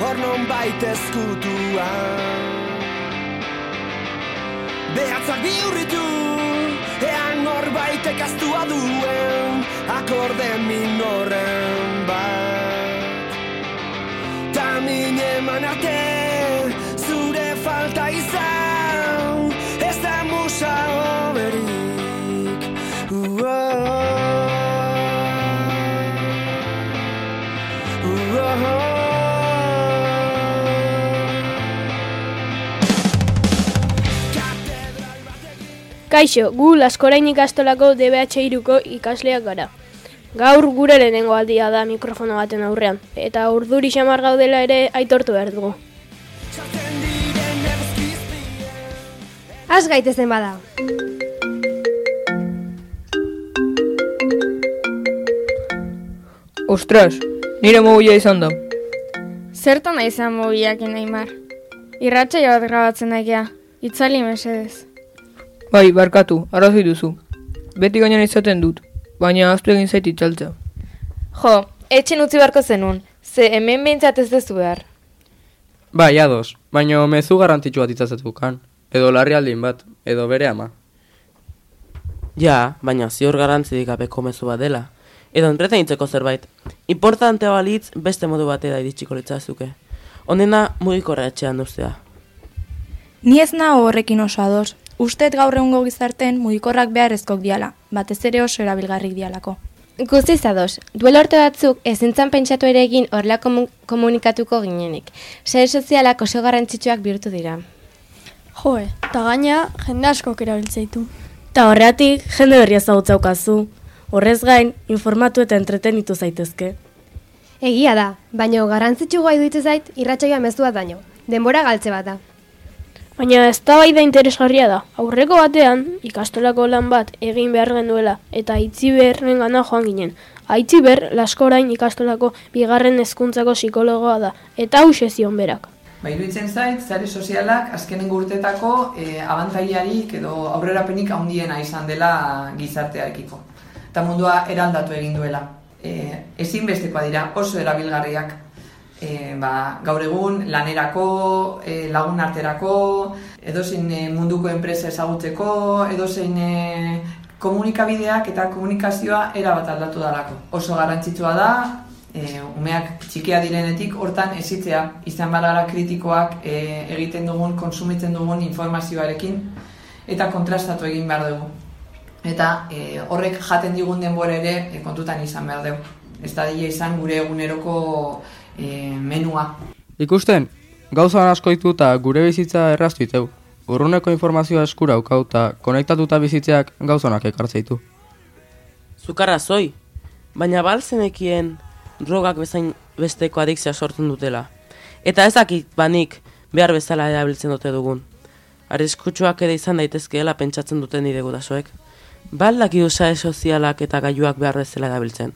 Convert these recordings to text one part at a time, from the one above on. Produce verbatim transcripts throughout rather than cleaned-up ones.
hor non baita ezkutua. Behatzak bihurritu, ean norbaitek astua duen akorde minoren bat. Ta min eman arte, zure falta izan, ez da musa hoberik. Uoh. Kaixo, gu Laskorain ikastolako D B H hiruko ikasleak gara. Gaur gure lehenengo aldia da mikrofono baten aurrean, eta urduri xamar gaudela ere aitortu behar dugu. Az gaitezen bada. Ostras, nire mobila izan da. Zertan nahi izan mobilak Neymar? Irratsaio bat grabatzen naikea, itzali mesedez. Bai, barkatu, arrazoi duzu. Beti gainean izaten dut, baina ahaztu egin zait itzaltza. Jo, etxen utzi beharko zenun, ze hemen behintzat ez dezu behar. Bai, ados, baina mezu garrantzitsu bat itzazetukan, edo larrialdin bat, edo bere ama. Ja, baina ziur garrantzirik gabeko mezu bat dela, edo entretenitzeko zerbait. Importantea balitz beste modu batera iritsiko litzazuke. Onena mugikorra etxean duztea. Ni ez nago horrekin oso ados. Usteet gaur egungo gizarten mugikorrak beharrezkoak diala, batez ere oso erabilgarrik dialako. Guztiz ados, duela urte batzuk ezintzan pentsatu ere egin horrela komu- komunikatuko ginenik. Sare sozialak oso garrantzitsuak bihurtu dira. Joe, eta gaina jende askok erabiltzeitu. Ta horreatik jende berria ezagutzaukazu. Horrez gain, informatu eta entretenitu zaitezke. Egia da, baina garrantzitsu gai duitze zait irratsaioa mezua daño. Denbora galtze bat da. Baina eztabaida interesgarria da. Aurreko batean, ikastolako lan bat egin behar genuela, eta Aitziberren gana joan ginen. Aitziber, Laskorain ikastolako bigarren hezkuntzako psikologoa da, eta hauxe zion berak. Ba, iruditzen zait, sare sozialak azkenengo urtetako e, abantailarik edo aurrerapenik handiena izan dela gizartearekiko. Eta mundua eraldatu egin duela. E, ezinbestekoa dira, oso erabilgarriak. E, ba, gaur egun lanerako, e, lagun arterako, edozein e, munduko enpresa ezagutzeko, edozein e, komunikabideak eta komunikazioa erabat aldatu dalako. Oso garrantzitsua da, e, umeak txikia direnetik hortan ezitzea, izan bagara kritikoak e, egiten dugun, konsumitzen dugun informazioarekin, eta kontrastatu egin behar dugu. Eta e, horrek jaten digun denbora ere e, kontutan izan behar dugu. Ez da dira izan gure eguneroko E, menua. Ikusten, gauza asko ditu eta gure bizitza erraztu iteu. Urruneko informazioa eskura ukau eta konektatuta bizitzeak gauzonak ekartzeitu. Zukarra zoi, baina balzenekien drogak bezain besteko adikzia sortzen dutela. Eta ez dakit banik behar bezala erabiltzen dute dugun. Arriskutsuak ere izan daitezkeela pentsatzen duten nire gurasoek. Baldak idu sare sozialak eta gailuak behar bezala erabiltzen.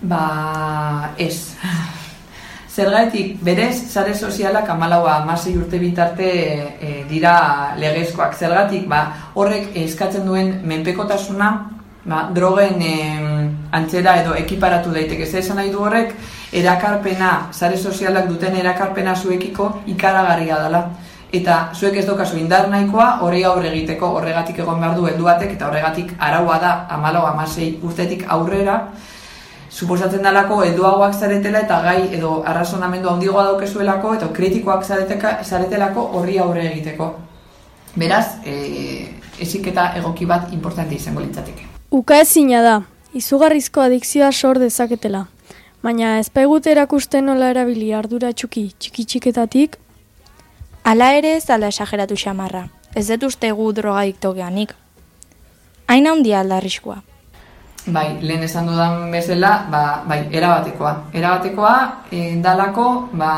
Ba, ez. Zergatik berez, sare sozialak hamalaua hamasei urte bitarte e, dira legezkoak. Zergatik, ba, horrek eskatzen duen menpekotasuna, ba, drogen e, antzera edo ekiparatu daiteke. Zer esan nahi du horrek, erakarpena, sare sozialak duten erakarpena zuekiko ikaragarria dela. Eta zuek ez dokazu indar nahikoa horrei aurre egiteko, horregatik egon behar du heldu batek, eta horregatik araua da hamalaua hamasei urtetik aurrera, suposatzen dalako helduagoak zaretela eta gai edo arrazonamendu handigoa daukezuelako eta kritikoak zareteka, zaretelako horri aurre egiteko. Beraz, e, heziketa egoki bat importante izango litzateke. Ukaezina da, izugarrizko adikzioa sor dezaketela. Baina ez baigute erakusten nola erabili ardura txuki txiki-txiketatik. Hala ere ez alda esageratu xamarra. Ez dut uste gu drogadikto geanik. Hain handia alda arriskua. Bai, lehen esan dudan bezala, ba, bai, erabatekoa. Erabatekoa, e, dalako, ba,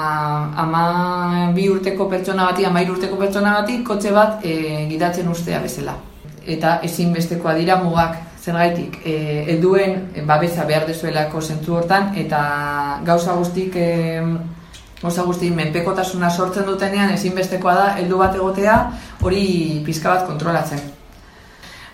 ama bi urteko pertsona bati, ama hiru urteko pertsona bati, kotxe bat e, gidatzen ustea bezala. Eta ezinbestekoa dira mugak, zergaitik, e, helduen babesa behar dezuelako zentzu hortan, eta gauza guztik, e, gauza guztik menpekotasuna sortzen dutenean, ezinbestekoa da, heldu bat egotea, hori pizka bat kontrolatzen.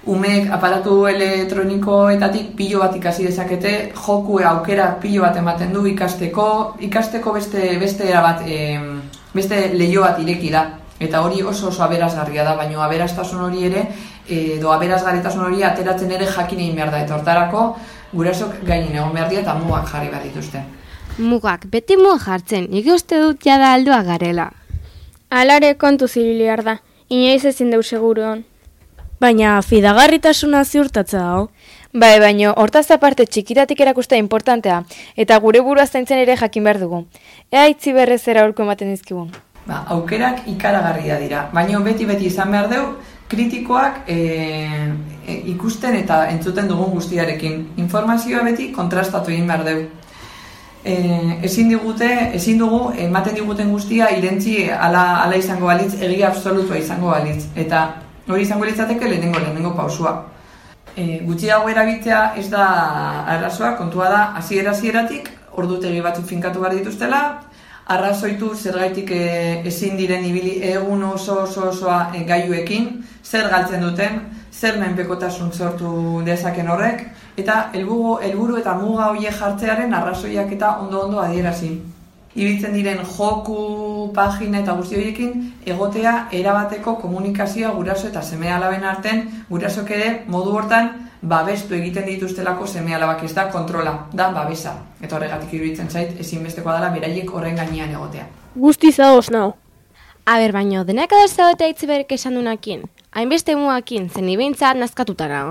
umeek aparatu elektronikoetatik pilo bat ikasi dezakete, joku aukera pilo bat ematen du ikasteko, ikasteko beste beste era bat, e, beste leio bat ireki da. Eta hori oso oso aberasgarria da, baina aberastasun hori ere, edo aberasgarritasun hori ateratzen ere jakin egin behar da. Eta hortarako gurasok gainin egon behar dira eta mugak jarri behar dituzte. Mugak, beti mugak jartzen, nik uste dut jada aldoa garela. Alare kontu zibiliar da, inoiz ezin deu seguruan. Baina fidagarritasuna ziurtatza hau. Bai, baino, hortaz aparte txikitatik erakustea importantea, eta gure burua zaintzen ere jakin behar dugu. Ea itzi berrez era aurko ematen dizkigun. Ba, aukerak ikaragarria dira, baina beti-beti izan behar deu, kritikoak e, e, ikusten eta entzuten dugun guztiarekin. Informazioa beti kontrastatu egin behar deu. E, ezin digute, ezin dugu, ematen diguten guztia irentzi ala, ala izango balitz, egia absolutua izango balitz. Eta hori izango litzateke lehenengo, lehenengo pausua. E, gutxiago erabiltzea ez da arrazoa, kontua da, hasiera-hasieratik ordutegi batzuk finkatu behar dituztela, arrazoitu zergaitik e, ezin diren ibili egun oso oso osoa e, gailuekin, zer galtzen duten, zer menpekotasun sortu dezaken horrek, eta helburu helburu eta muga horiek jartzearen arrazoiak eta ondo-ondo adierazi. Ibiltzen diren joku, pagina eta guzti horiekin egotea erabateko komunikazioa guraso eta seme-alaben artean, gurasok ere modu hortan babestu egiten dituztelako seme-alabak, ez da kontrola, da babesa. Eta horregatik iruditzen zait ezinbestekoa dela beraiek horren gainean egotea. Guzti zaoz nao. Aber, baino, denak adoz zagotea itziberek esan dunakin. Hainbeste muakin, zen ibeintza nazkatuta nago.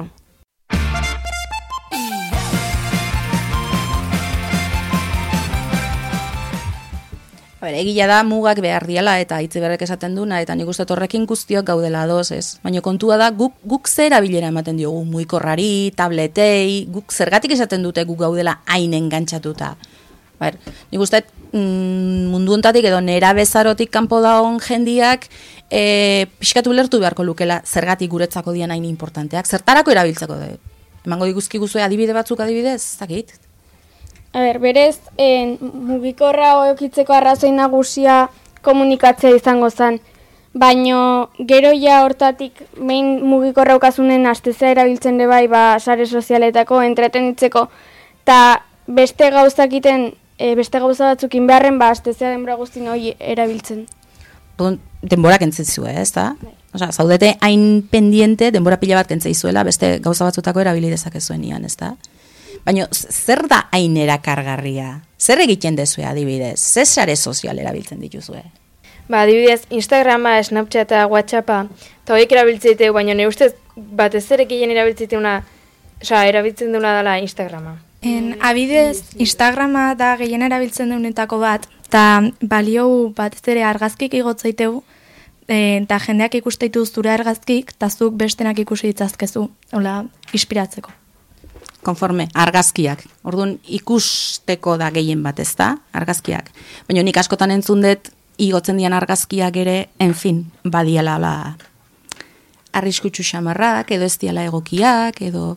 Egia da mugak behar diala eta itziberrek esaten duna eta nik uste horrekin guztiok gaudela ados, ez? Baina kontua da guk, guk zer erabilera ematen diogu mugikorrari, tabletei, guk zergatik esaten dute guk gaudela hain engantzatuta. Ber, nik uste mm, mundu hontatik edo nera bezarotik kanpo dagoen jendiak e, pixkatu lertu beharko lukela zergatik guretzako dian hain importanteak, zertarako erabiltzeko de. Emango diguzki guzue adibide batzuk adibidez, zakit? A ber, berez, en, mugikorra okitzeko arrazoi nagusia komunikatzea izango zen, baino gero ja hortatik behin mugikorra ukasunen astezea erabiltzen de bai, ba, sare sozialetako, entretenitzeko, eta beste gauzakiten, e, beste gauza batzukin beharren, ba, astezea denbora guztin hori erabiltzen. Denbora kentzizue, ez da? Osa, zaudete hain pendiente, denbora pila bat kentzeizuela, beste gauza batzutako erabili dezakezuen ian, ez da? Baina, zer da hain erakargarria? Zer egiten dezue adibidez? Zer sare sozial erabiltzen dituzue? Ba, adibidez, Instagrama, Snapchata, Whatsappa, eta horiek erabiltzeiteu, baina nire ustez batez ere gehien erabiltzeiteuna, oza, erabiltzen duna dela Instagrama. En, abidez, Instagrama da gehien erabiltzen duenetako bat, eta balio batez ere argazkik igotzaiteu, eta jendeak ikusteitu zure argazkik, eta zuk bestenak ikusi ditzazkezu, hola, inspiratzeko. Konforme, argazkiak. Orduan, ikusteko da gehien bat, ez da? Argazkiak. Baina nik askotan entzun dut, igotzen dian argazkiak ere, enfin, badiala la arriskutsu xamarrak, edo ez diala egokiak, edo...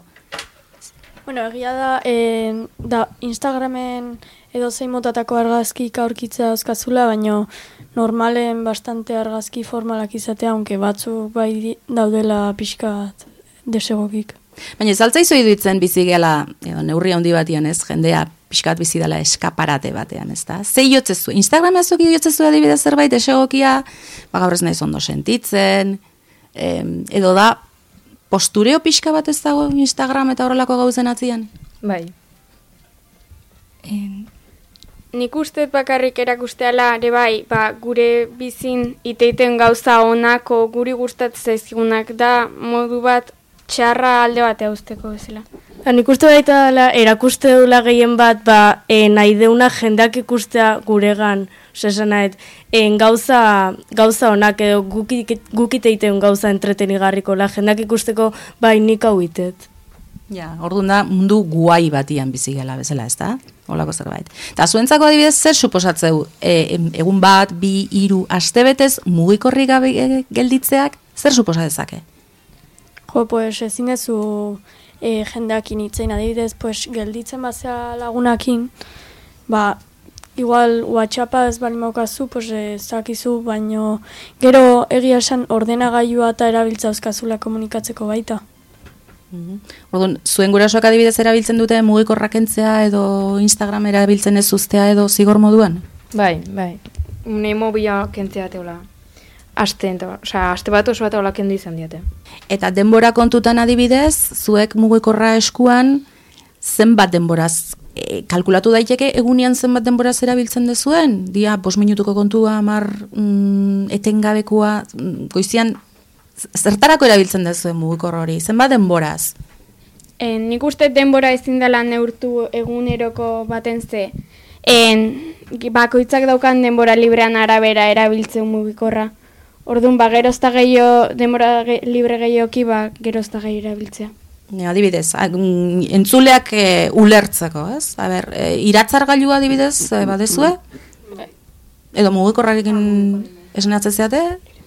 Bueno, egia da, eh, da Instagramen edo zein motatako argazkik aurkitzea euskazula, baina normalen bastante argazki formalak izatea, aunque batzuk bai daudela pixka desegokik. Baina ez altzaizu iduitzen bizi gela, edo neurri handi batian ez, jendea pixkat bizi dela eskaparate batean, ez da? Zei jotzezu, Instagramazuk jotzezu adibidez zerbait esegokia, ba gaur ez naiz ondo sentitzen, em, edo da postureo pixka bat ez dago Instagram eta horrelako gauzen atzian? Bai. En... Nik uste bakarrik erakusteala, ere bai, ba, gure bizin iteiten gauza onako guri gustatzen zaizkigunak da modu bat txarra alde batea usteko bezala. Ba, nik uste baita dela, erakuste dula gehien bat, ba, e, nahi deuna jendeak ikustea guregan, esan nahet, en gauza, gauza onak edo gukiteiten gauza entretenigarriko, la jendeak ikusteko bai nik hau itet. Ja, orduan da mundu guai batian bizi gela bezala, ez da? Olako zerbait. Eta zuentzako adibidez zer suposatzeu, e, egun bat, bi, hiru, astebetez mugikorrik gabe gelditzeak, zer suposa dezake? Jo, pues ezin ezu e, jendeakin itzein adibidez, pues gelditzen bazea lagunakin, ba, igual WhatsAppa ez bali maukazu, pues ezakizu, baino gero egia esan ordenagailua eta erabiltza euskazula komunikatzeko baita. Orduan, zuen gurasoak adibidez erabiltzen dute mugikorra kentzea edo Instagram erabiltzen ez uztea edo zigor moduan? Bai, bai. Une mobila kentzea teola. Aste, osea, aste bat oso bat hola kendu izan diate. Eta denbora kontutan adibidez, zuek mugikorra eskuan zenbat denboraz e, kalkulatu daiteke egunean zenbat denboraz erabiltzen dezuen? Dia, bost minutuko kontua, hamar mm, etengabekoa, mm, goizian zertarako erabiltzen dezuen mugikorra hori? Zenbat denboraz? E, nik uste denbora ezin dela neurtu eguneroko baten ze. En, bakoitzak daukan denbora librean arabera erabiltzen mugikorra. Orduan, ba, gerozta gehiago, denbora ge, libre gehioki, ba, gerozta gehiago erabiltzea. Ne, adibidez, entzuleak e, ulertzeko, ez? A ber, e, iratzargailua adibidez, e, badezue? Edo mugikorrarekin esnatzen zeate?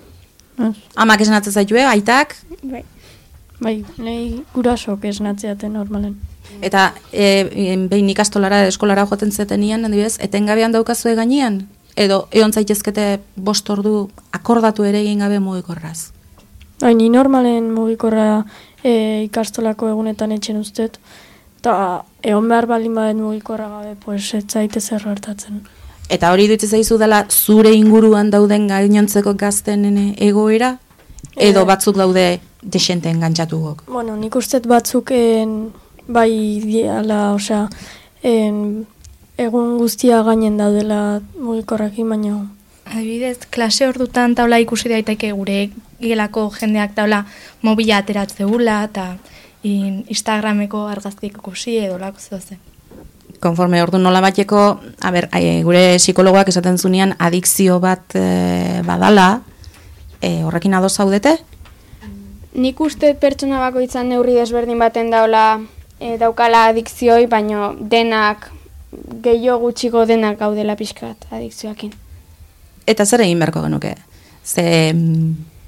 Amak esnatzen zaitue, aitak? Bai, bai, nahi gurasok esnatzeate normalen. Eta e, behin ikastolara, eskolara joaten zetenian, adibidez, etengabean daukazue gainean? Edo egon zaitezkete bost ordu akordatu ere egin gabe mugikorraz? Bai, ni normalen mugikorra e, ikastolako egunetan etxen ustet, eta egon behar baldin baden mugikorra gabe, pues, ez zaite zer gertatzen. Eta hori dutze zaizu dela zure inguruan dauden gainontzeko gazten egoera? Edo e, batzuk daude desente engantzatu gok? Bueno, nik ustet batzuk en, bai diala, osea, en, egun guztia gainen daudela mugikorrekin, baino. Adibidez, klase ordutan taula ikusi daiteke gure gelako jendeak taula mobila ateratzeula eta Instagrameko argazkiak ikusi edo lako zehozen. Konforme ordu nola bateko, a ber, ai, gure psikologoak esaten zunean adikzio bat e, badala, e, horrekin ados zaudete? Nik uste pertsona bakoitzan neurri desberdin baten daula e, daukala adikzioi, baino denak gehiago gutxiko denak gaudela pixkat adikzioakin. Eta zer egin beharko genuke? Ze mm,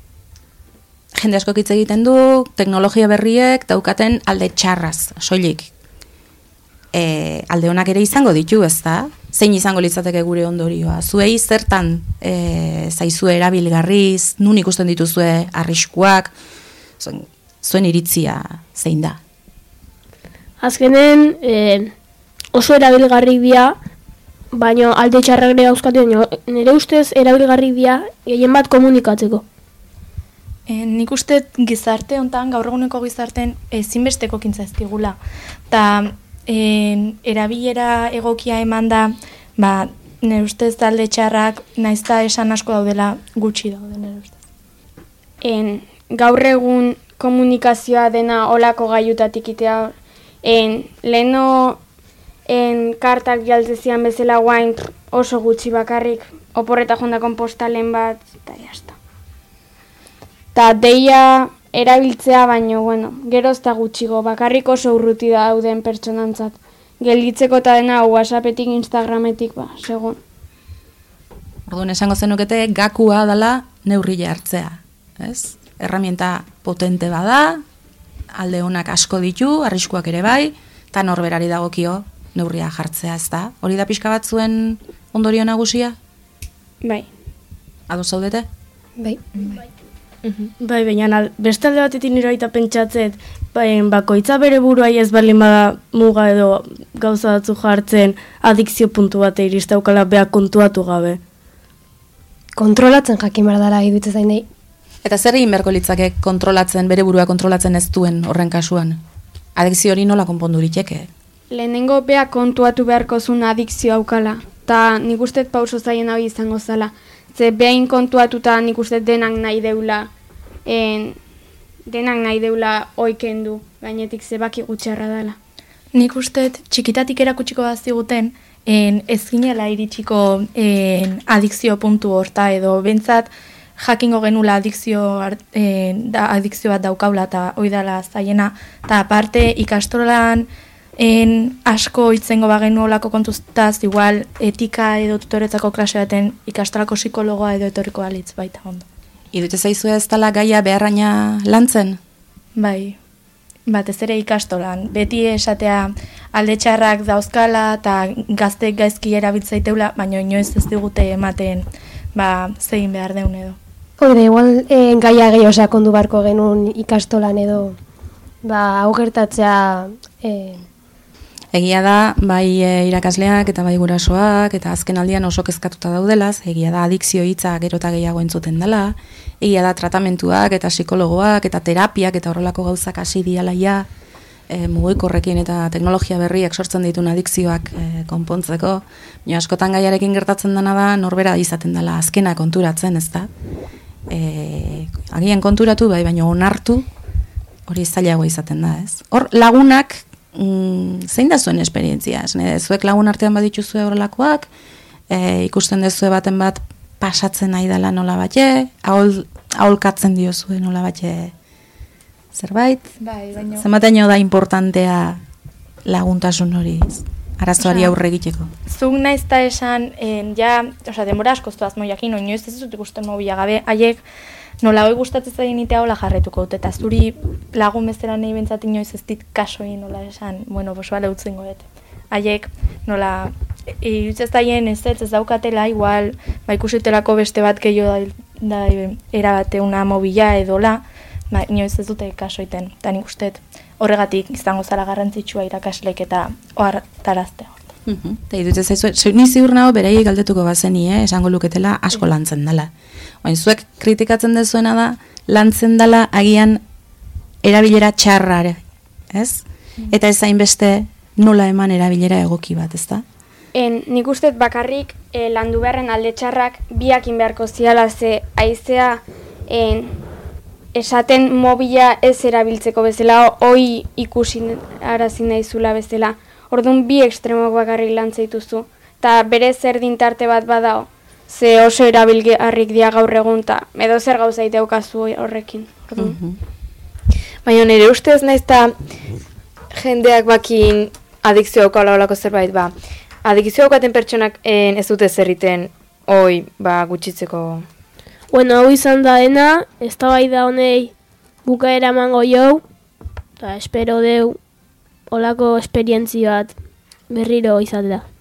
jende asko hitz egiten du, teknologia berriek daukaten alde txarraz, soilik. E, alde honak ere izango ditu, ezta? Zein izango litzateke gure ondorioa? Zuei zertan e, zaizue erabilgarriz, nun ikusten dituzue arriskuak, zuen, zuen iritzia zein da? Azkenen, eh, oso erabilgarri dira, baina alde txarrak ere dauzkate, nire ustez erabilgarri dira gehien bat komunikatzeko. E, nik uste gizarte hontan, gaur eguneko gizarten ezinbesteko kintzaizkigula. Ta e, erabilera egokia eman da, ba, nire ustez alde txarrak naizta esan asko daudela gutxi daude nire ustez. En, gaur egun komunikazioa dena olako gaiutatik itea, en, leheno En kartak jaltzezian bezala guain oso gutxi bakarrik, oporreta jondakon postalen bat, eta jazta. Ta deia erabiltzea baino, bueno, gerozta gutxigo, bakarrik oso urruti dauden pertsonantzat. Gelditzeko eta dena WhatsAppetik, Instagrametik, ba, segun. Orduan esango zenukete gakua dela neurria hartzea, ez? Herramienta potente bada, alde honak asko ditu, arriskuak ere bai, eta norberari dagokio neurria jartzea, ez da? Hori da pixka bat zuen ondorio nagusia? Bai. Ados zaudete? Bai. Bai, bai baina beste alde batetik nire baita pentsatzet, bakoitza bere buruai ez baldin bada muga edo gauza batzu jartzen adikzio puntu bate iristaukala beha kontuatu gabe. Kontrolatzen jakin behar dara iduitz zain nahi. Eta zer egin beharko litzake kontrolatzen, bere burua kontrolatzen ez duen horren kasuan? Adikzio hori nola konpondu liteke? Lehenengo beha kontuatu beharko zuen adikzio aukala, eta nik uste pauso zaien hau izango zala. Ze behain kontuatuta nik uste denak nahi deula, en, denak nahi deula oikendu, gainetik zebaki gutxarra dela. Nik uste txikitatik erakutsiko baziguten, en, ez ginela iritsiko en, adikzio puntu horta edo bentsat jakingo genula adikzio, en, da, adikzio bat daukaula eta oidala zaiena, eta aparte ikastolan En asko itzengo bagenu olako kontuztaz, igual etika edo tutoretzako klase baten ikastolako psikologoa edo etorriko alitz baita ondo. Idute zaizu ez dela gaia beharraina lantzen? Bai, batez ere ikastolan. Beti esatea alde txarrak dauzkala eta gaztek gaizki erabiltzaiteula, baina inoiz ez digute ematen ba, zein behar deun edo. Hori da, igual eh, gaia gehiago sakondu barko genuen ikastolan edo ba, hau gertatzea... E... Egia da, bai e, irakasleak eta bai gurasoak, eta azken aldian oso kezkatuta daudelaz, egia da adikzio hitza gero eta gehiago entzuten dela, egia da tratamentuak eta psikologoak eta terapiak eta horrelako gauzak hasi dialaia, e, mugikorrekin eta teknologia berriak sortzen dituen adikzioak e, konpontzeko, baina askotan gaiarekin gertatzen dena da norbera izaten dela azkena konturatzen, ez da? E, agian konturatu bai, baina onartu hori zailago izaten da, ez? Hor lagunak mm, zein da zuen esperientzia? Ez, zuek lagun artean badituzue horrelakoak, e, ikusten dezue baten bat pasatzen nahi dela nola batxe, ahol, aholkatzen diozue nola batxe zerbait? Bai, baino. Zenbateño da importantea laguntasun hori, arazoari aurre egiteko. Zuk naizta esan, en, ja, osea, denbora askoz azmo jakin, oinoiz ez dut ikusten mobila gabe, haiek nola hoi gustatzen zaien itea hola jarretuko dut, eta zuri lagun bezala nahi bentsat inoiz ez dit kasoin nola esan, bueno, bosoa lehutzen goet. Haiek nola, irutzez daien ez ez ez daukatela, igual, ba ikusitelako beste bat gehiago da, da erabate una mobila edola, ba, inoiz ez dute kasoiten, eta nik usteet horregatik izango zara garrantzitsua irakaslek eta ohartaraztea. Mhm. Eta iruditzen zaizu, ni ziur nago beraiei galdetuko bazeni, eh, esango luketela asko lantzen dela. Baina zuek kritikatzen dezuena da, lantzen dela agian erabilera txarra, ez? Eta ez hainbeste nola eman erabilera egoki bat, ez da? En, nik uste bakarrik e, landu beharren alde txarrak biakin beharko ziala ze aizea en, esaten mobila ez erabiltzeko bezala, hoi ikusi arazin naizula bezala. Orduan bi ekstremoak bakarrik lantzaituzu. Eta bere zer dintarte bat badao, ze oso erabilgarrik dia gaur egun, eta edo zer gauza iteukazu horrekin. Orduan. Mm-hmm. Baina nire ustez naizta jendeak bakin adikzio okala olako zerbait, ba. Adikzio okaten pertsonak en, ez dute zerriten hoi ba, gutxitzeko. Bueno, hau izan da dena, ez da bai da honei bukaera emango jau, eta espero deu olako esperientzi bat berriro izatea.